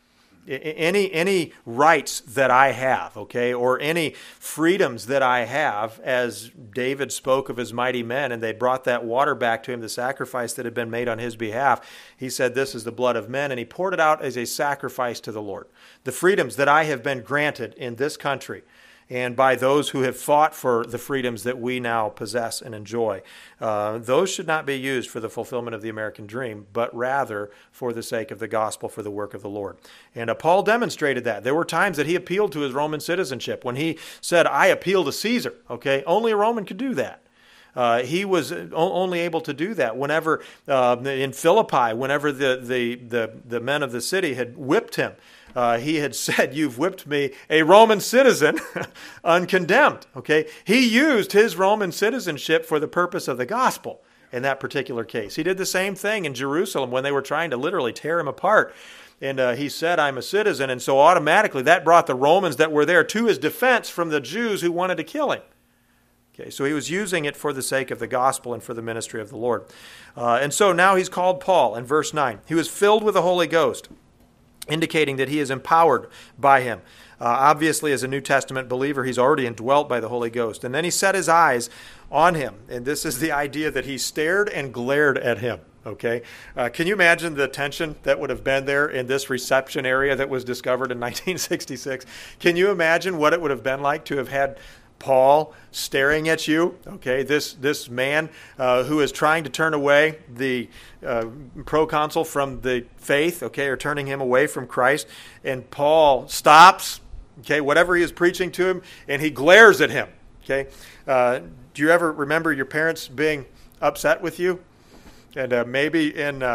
Any rights that I have, okay, or any freedoms that I have, as David spoke of his mighty men, and they brought that water back to him, the sacrifice that had been made on his behalf. He said, "This is the blood of men," and he poured it out as a sacrifice to the Lord. The freedoms that I have been granted in this country, and by those who have fought for the freedoms that we now possess and enjoy, those should not be used for the fulfillment of the American dream, but rather for the sake of the gospel, for the work of the Lord. And Paul demonstrated that. There were times that he appealed to his Roman citizenship. When he said, "I appeal to Caesar," okay, only a Roman could do that. He was only able to do that whenever, in Philippi, whenever the men of the city had whipped him. He had said, "You've whipped me, a Roman citizen, uncondemned." Okay, he used his Roman citizenship for the purpose of the gospel in that particular case. He did the same thing in Jerusalem when they were trying to literally tear him apart. And he said, "I'm a citizen," and so automatically that brought the Romans that were there to his defense from the Jews who wanted to kill him. Okay, so he was using it for the sake of the gospel and for the ministry of the Lord. And so now he's called Paul in verse 9. He was filled with the Holy Ghost, indicating that he is empowered by him. Obviously, as a New Testament believer, he's already indwelt by the Holy Ghost. And then he set his eyes on him. And this is the idea that he stared and glared at him. Okay, can you imagine the tension that would have been there in this reception area that was discovered in 1966? Can you imagine what it would have been like to have had Paul staring at you? Okay, this man who is trying to turn away the proconsul from the faith, okay, or turning him away from Christ, and Paul stops, okay, whatever he is preaching to him, and he glares at him. Okay, do you ever remember your parents being upset with you? And maybe in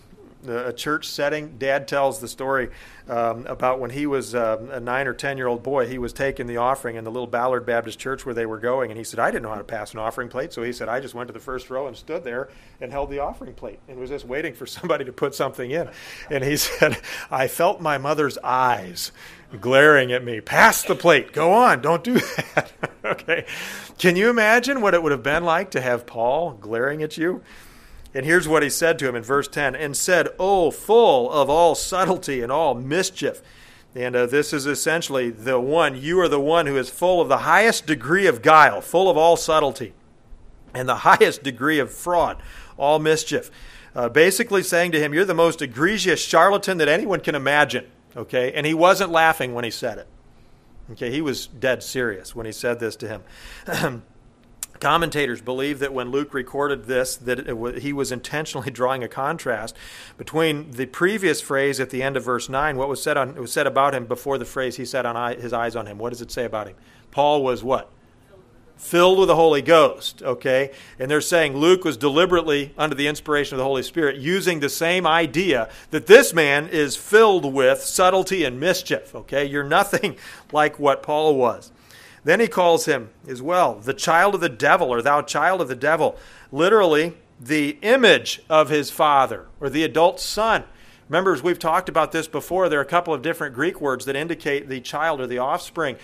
a church setting, Dad tells the story about when he was a 9 or 10-year-old boy. He was taking the offering in the little Ballard Baptist Church where they were going, and he said, "I didn't know how to pass an offering plate," so he said, "I just went to the first row and stood there and held the offering plate and was just waiting for somebody to put something in." And he said, "I felt my mother's eyes glaring at me. Pass the plate. Go on. Don't do that." Okay. Can you imagine what it would have been like to have Paul glaring at you? And here's what he said to him in verse 10, "And said, O full of all subtlety and all mischief." And this is essentially the one, you are the one who is full of the highest degree of guile, full of all subtlety, and the highest degree of fraud, all mischief. Basically saying to him, you're the most egregious charlatan that anyone can imagine. Okay, and he wasn't laughing when he said it. Okay, he was dead serious when he said this to him. Commentators believe that when Luke recorded this, that he was intentionally drawing a contrast between the previous phrase at the end of verse 9, what was said about him before the phrase he set on his eyes on him. What does it say about him? Paul was what? Filled with the Holy Ghost, okay? And they're saying Luke was deliberately, under the inspiration of the Holy Spirit, using the same idea that this man is filled with subtlety and mischief, okay? You're nothing like what Paul was. Then he calls him as well, the child of the devil, or thou child of the devil. Literally, the image of his father, or the adult son. Remember, as we've talked about this before, there are a couple of different Greek words that indicate the child or the offspring.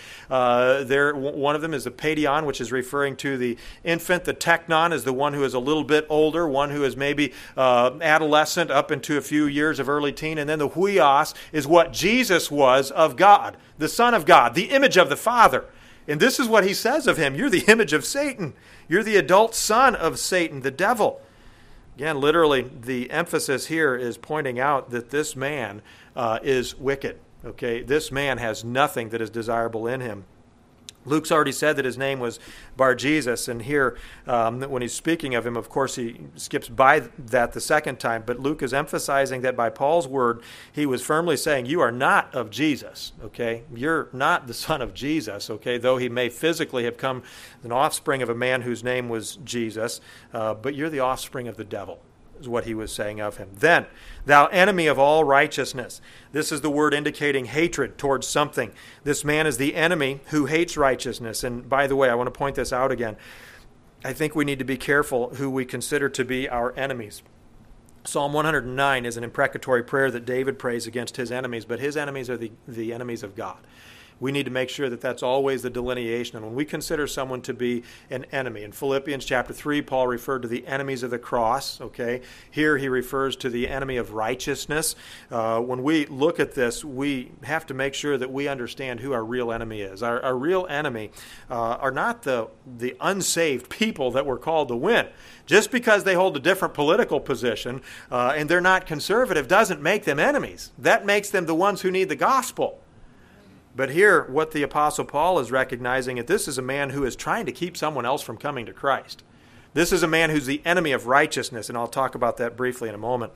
One of them is the paidion, which is referring to the infant. The teknon is the one who is a little bit older, one who is maybe adolescent up into a few years of early teen. And then the huios is what Jesus was of God, the Son of God, the image of the Father. And this is what he says of him. You're the image of Satan. You're the adult son of Satan, the devil. Again, literally, the emphasis here is pointing out that this man is wicked. Okay, this man has nothing that is desirable in him. Luke's already said that his name was Bar-Jesus, and here, when he's speaking of him, of course, he skips by that the second time, but Luke is emphasizing that by Paul's word, he was firmly saying, you are not of Jesus, okay? You're not the son of Jesus, okay? Though he may physically have come an offspring of a man whose name was Jesus, but you're the offspring of the devil, is what he was saying of him. Then, thou enemy of all righteousness. This is the word indicating hatred towards something. This man is the enemy who hates righteousness. And by the way, I want to point this out again. I think we need to be careful who we consider to be our enemies. Psalm 109 is an imprecatory prayer that David prays against his enemies, but his enemies are the enemies of God. We need to make sure that that's always the delineation. And when we consider someone to be an enemy, in Philippians chapter 3, Paul referred to the enemies of the cross. Okay, here he refers to the enemy of righteousness. When we look at this, we have to make sure that we understand who our real enemy is. Our real enemy are not the unsaved people that we're called to win. Just because they hold a different political position and they're not conservative doesn't make them enemies. That makes them the ones who need the gospel. But here, what the Apostle Paul is recognizing is this is a man who is trying to keep someone else from coming to Christ. This is a man who's the enemy of righteousness, and I'll talk about that briefly in a moment.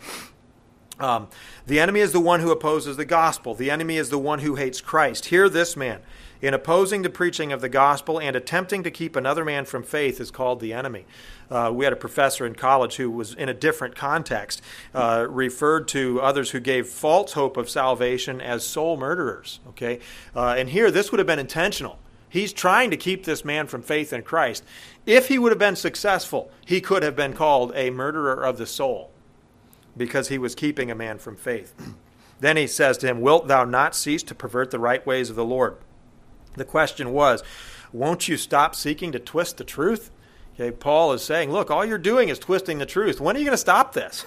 The enemy is the one who opposes the gospel. The enemy is the one who hates Christ. Here, this man, in opposing the preaching of the gospel and attempting to keep another man from faith, is called the enemy. We had a professor in college who was in a different context, referred to others who gave false hope of salvation as soul murderers. Okay, and here, this would have been intentional. He's trying to keep this man from faith in Christ. If he would have been successful, he could have been called a murderer of the soul, because he was keeping a man from faith. Then he says to him, "Wilt thou not cease to pervert the right ways of the Lord?" The question was, won't you stop seeking to twist the truth? Okay, Paul is saying, look, all you're doing is twisting the truth. When are you going to stop this?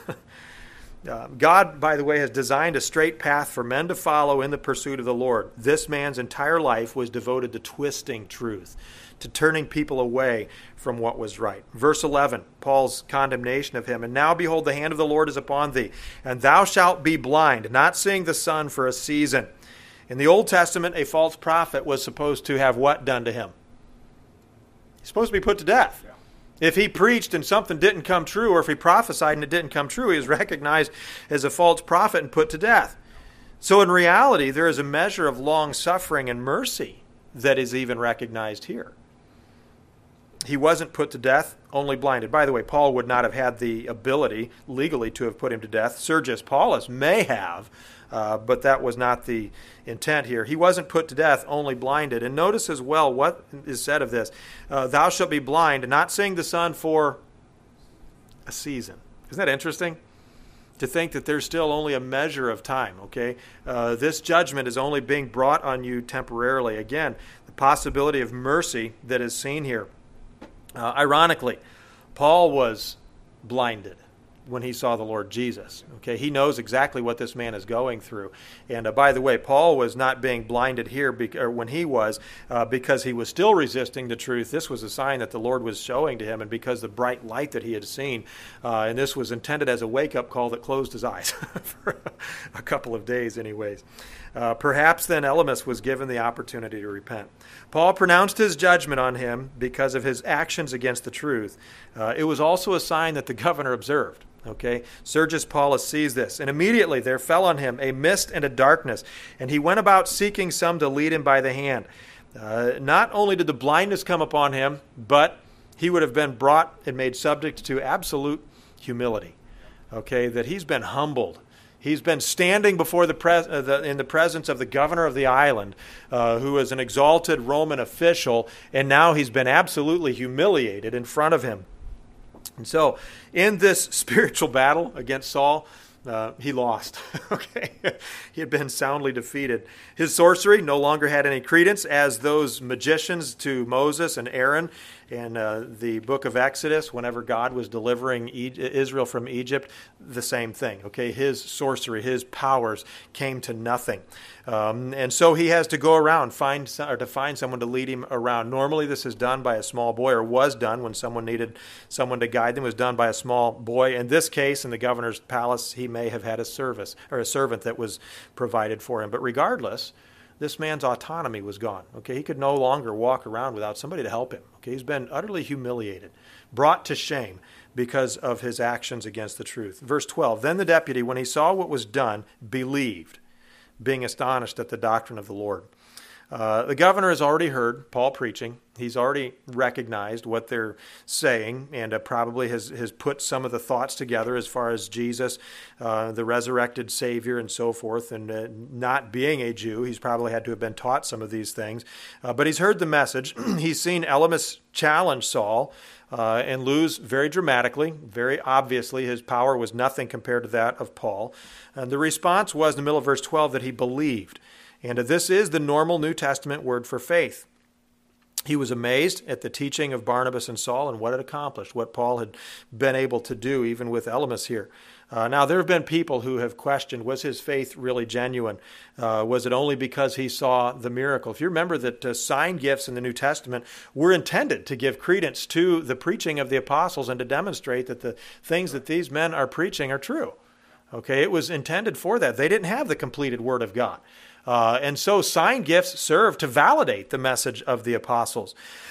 God, by the way, has designed a straight path for men to follow in the pursuit of the Lord. This man's entire life was devoted to twisting truth, to turning people away from what was right. Verse 11, Paul's condemnation of him. "And now, behold, the hand of the Lord is upon thee, and thou shalt be blind, not seeing the sun for a season." In the Old Testament, a false prophet was supposed to have what done to him? He's supposed to be put to death. Yeah. If he preached and something didn't come true, or if he prophesied and it didn't come true, he was recognized as a false prophet and put to death. So in reality, there is a measure of long suffering and mercy that is even recognized here. He wasn't put to death, only blinded. By the way, Paul would not have had the ability legally to have put him to death. Sergius Paulus may have, but that was not the intent here. He wasn't put to death, only blinded. And notice as well what is said of this. Thou shalt be blind, not seeing the sun for a season. Isn't that interesting? To think that there's still only a measure of time, okay? This judgment is only being brought on you temporarily. Again, the possibility of mercy that is seen here. Ironically, Paul was blinded when he saw the Lord Jesus. Okay, he knows exactly what this man is going through. And by the way, Paul was not being blinded here when he was because he was still resisting the truth. This was a sign that the Lord was showing to him, and because the bright light that he had seen. And this was intended as a wake-up call that closed his eyes for a couple of days anyways. Perhaps then Elymas was given the opportunity to repent. Paul pronounced his judgment on him because of his actions against the truth. It was also a sign that the governor observed. Okay, Sergius Paulus sees this, and immediately there fell on him a mist and a darkness, and he went about seeking some to lead him by the hand. Not only did the blindness come upon him, but he would have been brought and made subject to absolute humility. Okay, that he's been humbled. He's been standing before in the presence of the governor of the island, who is an exalted Roman official, and now he's been absolutely humiliated in front of him. And so, in this spiritual battle against Saul, he lost. Okay, he had been soundly defeated. His sorcery no longer had any credence, as those magicians to Moses and Aaron in the book of Exodus, whenever God was delivering Israel from Egypt, the same thing. Okay, his sorcery, his powers came to nothing, and so he has to go around find someone to lead him around. Normally, this is done by a small boy, or was done when someone needed someone to guide them. It was done by a small boy. In this case, in the governor's palace, he may have had a servant that was provided for him. But regardless, this man's autonomy was gone. Okay, he could no longer walk around without somebody to help him. Okay, he's been utterly humiliated, brought to shame because of his actions against the truth. Verse 12, then the deputy, when he saw what was done, believed, being astonished at the doctrine of the Lord. The governor has already heard Paul preaching. He's already recognized what they're saying, and probably has put some of the thoughts together as far as Jesus, the resurrected Savior, and so forth. And not being a Jew, he's probably had to have been taught some of these things. But he's heard the message. He's seen Elymas challenge Saul and lose very dramatically. Very obviously, his power was nothing compared to that of Paul. And the response was, in the middle of verse 12, that he believed. And this is the normal New Testament word for faith. He was amazed at the teaching of Barnabas and Saul and what it accomplished, what Paul had been able to do, even with Elymas here. Now, there have been people who have questioned, was his faith really genuine? Was it only because he saw the miracle? If you remember that sign gifts in the New Testament were intended to give credence to the preaching of the apostles and to demonstrate that the things that these men are preaching are true. Okay, it was intended for that. They didn't have the completed Word of God. And so sign gifts serve to validate the message of the apostles.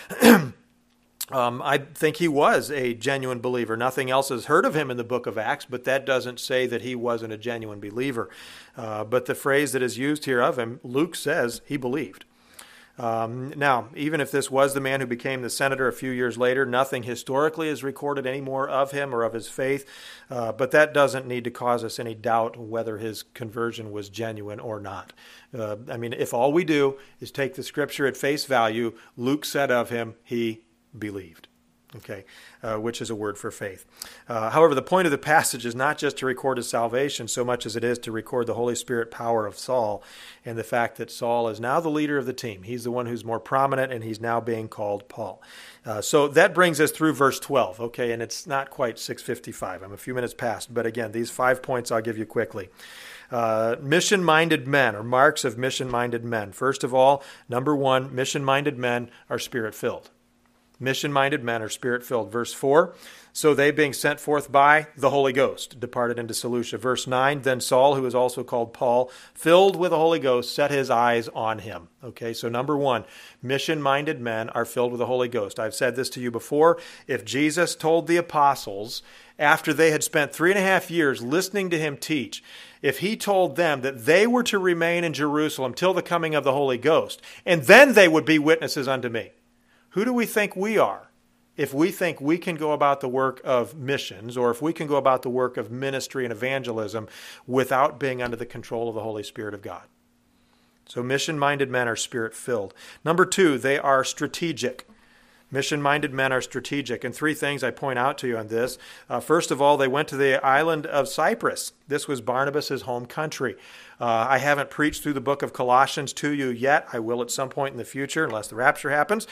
I think he was a genuine believer. Nothing else is heard of him in the book of Acts, but that doesn't say that he wasn't a genuine believer. But the phrase that is used here of him, Luke says he believed. Now, even if this was the man who became the senator a few years later, nothing historically is recorded anymore of him or of his faith, but that doesn't need to cause us any doubt whether his conversion was genuine or not. If all we do is take the scripture at face value, Luke said of him, he believed. Okay, which is a word for faith. However, the point of the passage is not just to record his salvation so much as it is to record the Holy Spirit power of Saul and the fact that Saul is now the leader of the team. He's the one who's more prominent, and he's now being called Paul. So that brings us through verse 12, okay, and it's not quite 6:55. I'm a few minutes past, but again, these 5 points I'll give you quickly. Mission-minded men, or marks of mission-minded men. First of all, number 1, mission-minded men are spirit-filled. Mission-minded men are spirit-filled. Verse 4, so they being sent forth by the Holy Ghost departed into Seleucia. Verse 9, then Saul, who is also called Paul, filled with the Holy Ghost, set his eyes on him. Okay, so number 1, mission-minded men are filled with the Holy Ghost. I've said this to you before. If Jesus told the apostles, after they had spent 3.5 years listening to him teach, if he told them that they were to remain in Jerusalem till the coming of the Holy Ghost, and then they would be witnesses unto me, who do we think we are if we think we can go about the work of missions, or if we can go about the work of ministry and evangelism without being under the control of the Holy Spirit of God? So mission-minded men are spirit-filled. Number 2, they are strategic. Mission-minded men are strategic. And 3 things I point out to you on this. First of all, they went to the island of Cyprus. This was Barnabas' home country. I haven't preached through the book of Colossians to you yet. I will at some point in the future, unless the rapture happens.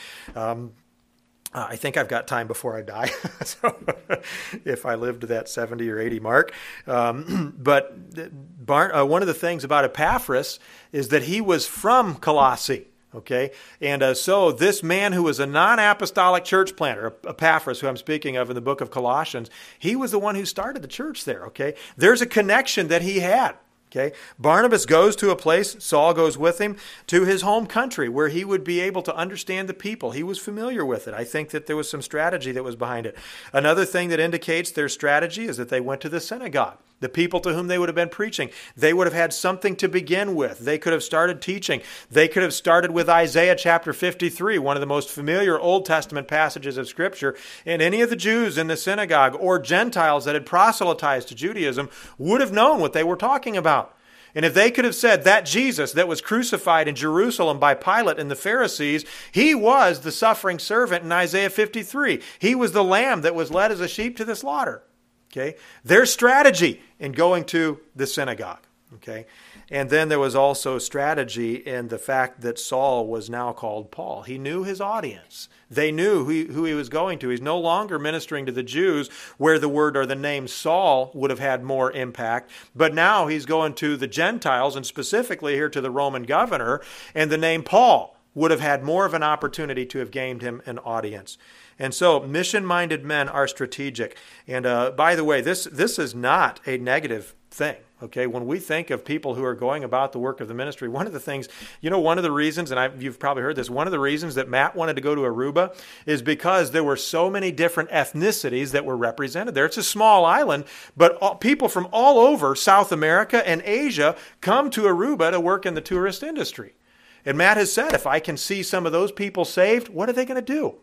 I think I've got time before I die, so if I live to that 70 or 80 mark. But one of the things about Epaphras is that he was from Colossae. Okay, and so this man who was a non-apostolic church planter, Epaphras, who I'm speaking of in the book of Colossians, he was the one who started the church there. Okay, there's a connection that he had. Okay, Barnabas goes to a place, Saul goes with him, to his home country where he would be able to understand the people. He was familiar with it. I think that there was some strategy that was behind it. Another thing that indicates their strategy is that they went to the synagogue. The people to whom they would have been preaching, they would have had something to begin with. They could have started teaching. They could have started with Isaiah chapter 53, one of the most familiar Old Testament passages of Scripture. And any of the Jews in the synagogue or Gentiles that had proselytized to Judaism would have known what they were talking about. And if they could have said that Jesus that was crucified in Jerusalem by Pilate and the Pharisees, he was the suffering servant in Isaiah 53. He was the lamb that was led as a sheep to the slaughter. Okay, their strategy in going to the synagogue. Okay, and then there was also strategy in the fact that Saul was now called Paul. He knew his audience. They knew who he was going to. He's no longer ministering to the Jews where the word or the name Saul would have had more impact, but now he's going to the Gentiles, and specifically here to the Roman governor, and the name Paul would have had more of an opportunity to have gained him an audience. And so mission-minded men are strategic. And by the way, this is not a negative thing. Okay, when we think of people who are going about the work of the ministry, one of the things, one of the reasons, and you've probably heard this, one of the reasons that Matt wanted to go to Aruba is because there were so many different ethnicities that were represented there. It's a small island, but people from all over South America and Asia come to Aruba to work in the tourist industry. And Matt has said, if I can see some of those people saved, what are they going to do?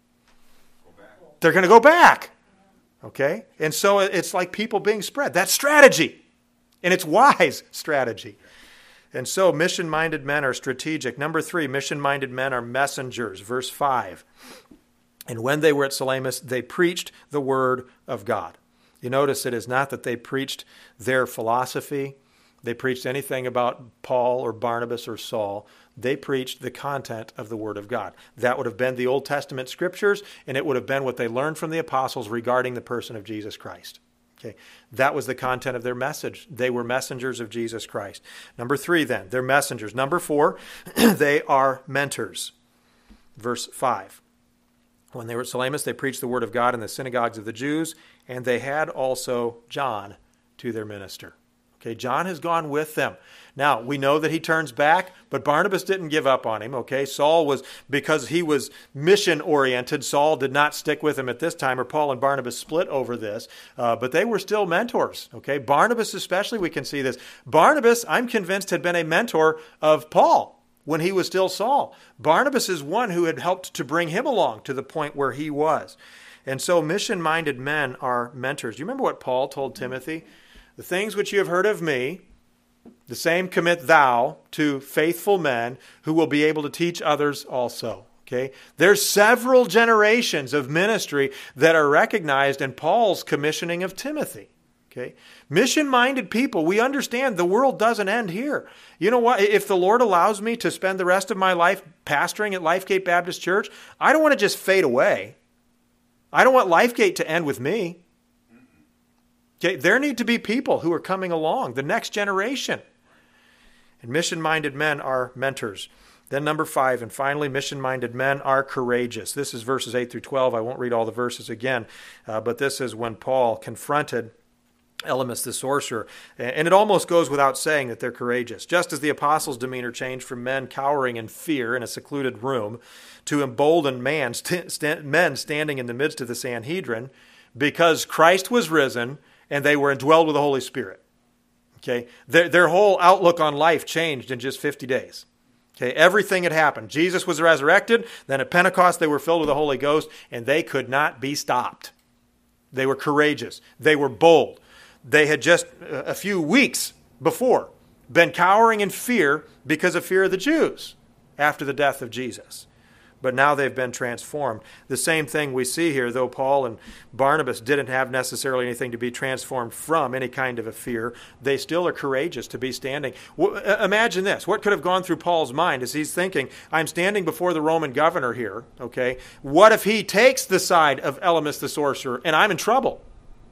They're going to go back. Okay? And so it's like people being spread. That's strategy. And it's wise strategy. And so mission-minded men are strategic. Number 3, mission-minded men are messengers. Verse 5. And when they were at Salamis, they preached the word of God. You notice it is not that they preached their philosophy they preached anything about Paul or Barnabas or Saul. They preached the content of the Word of God. That would have been the Old Testament scriptures, and it would have been what they learned from the apostles regarding the person of Jesus Christ. Okay, that was the content of their message. They were messengers of Jesus Christ. Number 3 then, they're messengers. Number 4, they are mentors. Verse 5. When they were at Salamis, they preached the word of God in the synagogues of the Jews, and they had also John to their minister. Okay, John has gone with them. Now, we know that he turns back, but Barnabas didn't give up on him, okay? Saul was, because he was mission-oriented, Saul did not stick with him at this time, or Paul and Barnabas split over this, but they were still mentors, okay? Barnabas especially, we can see this. Barnabas, I'm convinced, had been a mentor of Paul when he was still Saul. Barnabas is one who had helped to bring him along to the point where he was. And so mission-minded men are mentors. You remember what Paul told Timothy? The things which you have heard of me, the same commit thou to faithful men who will be able to teach others also. Okay? There's several generations of ministry that are recognized in Paul's commissioning of Timothy. Okay? Mission-minded people, we understand the world doesn't end here. You know what? If the Lord allows me to spend the rest of my life pastoring at Lifegate Baptist Church, I don't want to just fade away. I don't want Lifegate to end with me. Okay, there need to be people who are coming along, the next generation. And mission-minded men are mentors. Then number 5, and finally, mission-minded men are courageous. This is verses 8 through 12. I won't read all the verses again, but this is when Paul confronted Elymas the sorcerer. And it almost goes without saying that they're courageous. Just as the apostles' demeanor changed from men cowering in fear in a secluded room to emboldened men standing in the midst of the Sanhedrin because Christ was risen and they were indwelled with the Holy Spirit. Okay, their whole outlook on life changed in just 50 days. Okay, everything had happened. Jesus was resurrected. Then at Pentecost, they were filled with the Holy Ghost, and they could not be stopped. They were courageous. They were bold. They had just a few weeks before been cowering in fear because of fear of the Jews after the death of Jesus. But now they've been transformed. The same thing we see here, though Paul and Barnabas didn't have necessarily anything to be transformed from, any kind of a fear, they still are courageous to be standing. Imagine this. What could have gone through Paul's mind as he's thinking, I'm standing before the Roman governor here, okay? What if he takes the side of Elymas the sorcerer and I'm in trouble?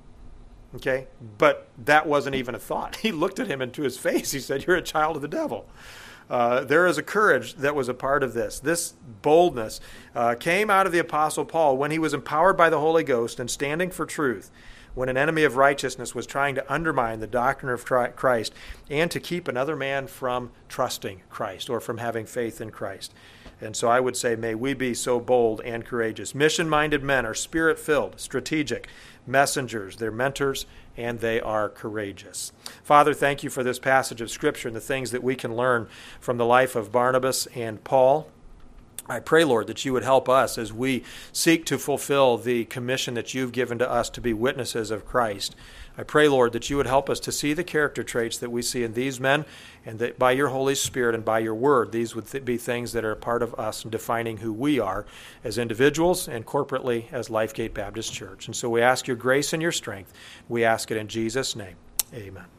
Okay? But that wasn't even a thought. He looked at him into his face. He said, you're a child of the devil. There is a courage that was a part of this. This boldness came out of the Apostle Paul when he was empowered by the Holy Ghost and standing for truth, when an enemy of righteousness was trying to undermine the doctrine of Christ and to keep another man from trusting Christ or from having faith in Christ. And so I would say, may we be so bold and courageous. Mission-minded men are spirit-filled, strategic, messengers. They're mentors, and they are courageous. Father, thank you for this passage of Scripture and the things that we can learn from the life of Barnabas and Paul. I pray, Lord, that you would help us as we seek to fulfill the commission that you've given to us to be witnesses of Christ. I pray, Lord, that you would help us to see the character traits that we see in these men, and that by your Holy Spirit and by your word, these would be things that are a part of us in defining who we are as individuals and corporately as Lifegate Baptist Church. And so we ask your grace and your strength. We ask it in Jesus' name. Amen.